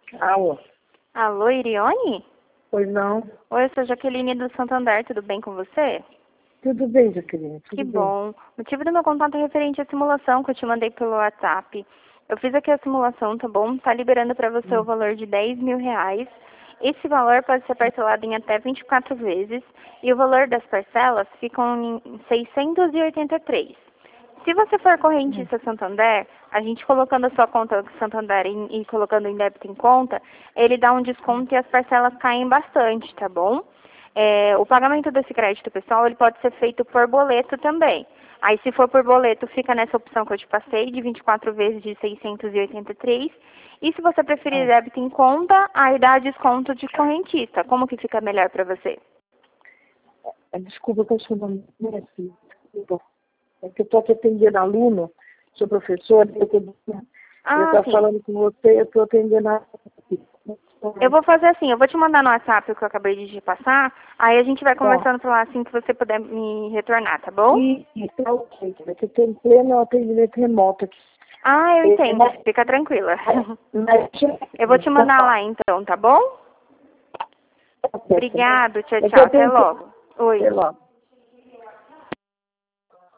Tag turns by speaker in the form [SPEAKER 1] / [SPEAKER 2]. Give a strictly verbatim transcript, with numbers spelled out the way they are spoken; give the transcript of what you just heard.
[SPEAKER 1] Alô?
[SPEAKER 2] Alô, Irione?
[SPEAKER 1] Pois não?
[SPEAKER 2] Oi, eu sou Jaqueline do Santander, tudo bem com você?
[SPEAKER 1] Tudo bem, Jaqueline, tudo
[SPEAKER 2] Que
[SPEAKER 1] bem.
[SPEAKER 2] bom. O motivo do meu contato é referente à simulação que eu te mandei pelo WhatsApp. Eu fiz aqui a simulação, tá bom? Tá liberando para você o
[SPEAKER 1] Hum.
[SPEAKER 2] valor de dez mil reais. Esse valor pode ser parcelado em até vinte e quatro vezes e o valor das parcelas ficam em seiscentos e oitenta e três. Se você for correntista Santander, a gente colocando a sua conta Santander em- e colocando em débito em conta, ele dá um desconto e as parcelas caem bastante, tá bom? É, o pagamento desse crédito pessoal, ele pode ser feito por boleto também. Aí, se for por boleto, fica nessa opção que eu te passei, de vinte e quatro vezes de seiscentos e oitenta e três. E se você preferir
[SPEAKER 1] Ah,
[SPEAKER 2] débito em conta, aí dá desconto de correntista. Como que fica melhor para você?
[SPEAKER 1] é, desculpa que eu sou uma minha filha. Desculpa. É que eu estou aqui atendendo aluno, sou professora, eu
[SPEAKER 2] Ah,
[SPEAKER 1] estou
[SPEAKER 2] sim.
[SPEAKER 1] falando com você, eu estou atendendo a...
[SPEAKER 2] Eu vou fazer assim, eu vou te mandar no WhatsApp o que eu acabei de te passar, aí a gente vai
[SPEAKER 1] Tá.
[SPEAKER 2] conversando por lá assim que você puder me retornar, tá bom?
[SPEAKER 1] E está ok, é que eu estou em pleno atendimento remoto aqui.
[SPEAKER 2] Ah, eu
[SPEAKER 1] É,
[SPEAKER 2] entendo,
[SPEAKER 1] mas,
[SPEAKER 2] fica tranquila.
[SPEAKER 1] mas,
[SPEAKER 2] Eu vou te mandar lá então, tá bom?
[SPEAKER 1] tá certo.
[SPEAKER 2] Obrigado, tchau,
[SPEAKER 1] É que
[SPEAKER 2] tchau,
[SPEAKER 1] eu
[SPEAKER 2] até
[SPEAKER 1] tenho que...
[SPEAKER 2] logo. Oi.
[SPEAKER 1] Sei lá.